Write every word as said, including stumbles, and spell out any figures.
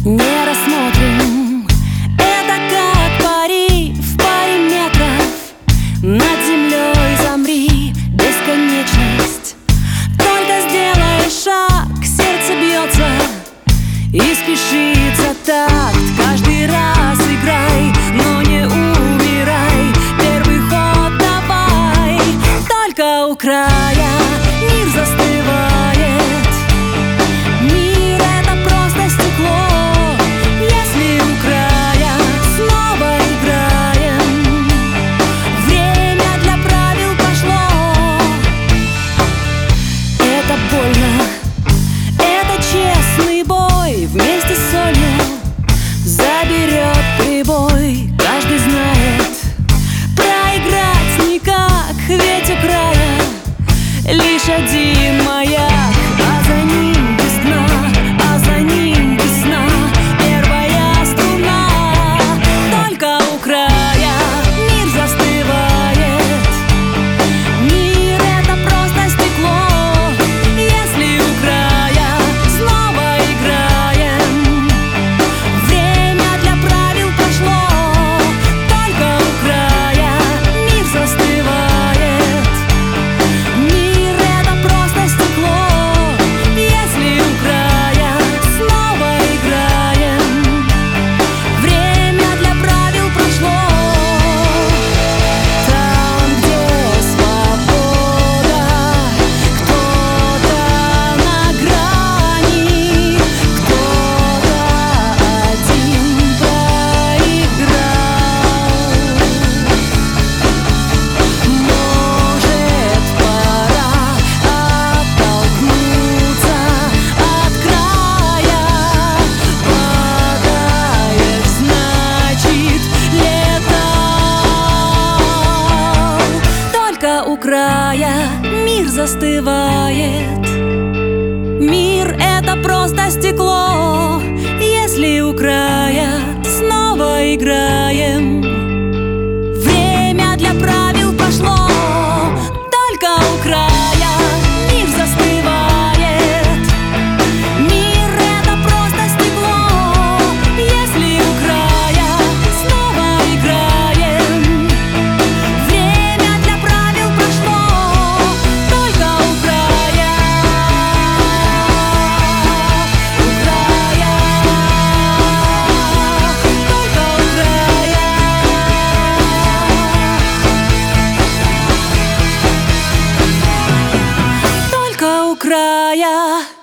не рассмотрим. Это как пари в паре метров. Над землей замри, бесконечность. Только сделаешь шаг, сердце бьется и спешит за такт. Каждый раз играй, но не умирай. Первый ход давай. Только у края мир застывает. Мир — это просто стекло. Если у края снова играем, время для правил пошло. Это больно, это честный бой. Вместе с солью заберет прибой. Каждый знает, проиграть никак. Ведь у края лишь один маяк, а за ним весна, а за ним весна. Первая струна. Только у края мир застывает. Мир — это просто стекло. Если у края снова играем, время для правил пошло. Только у края мир застывает. Мир — это просто стекло. Если у края снова играем, время для правил прошло. Там, где свобода, кто-то на грани, кто-то один проиграл. Может, пора оттолкнуться от края. Падаешь, значит, летал. Только у края мир застывает. Мир — это просто стекло. Если у края снова играем, время для правил пошло. Только у края мир застывает. Мир — это просто стекло. Если у края снова играем, время для правил прошло. Только у края, у края, только у края. Только у края.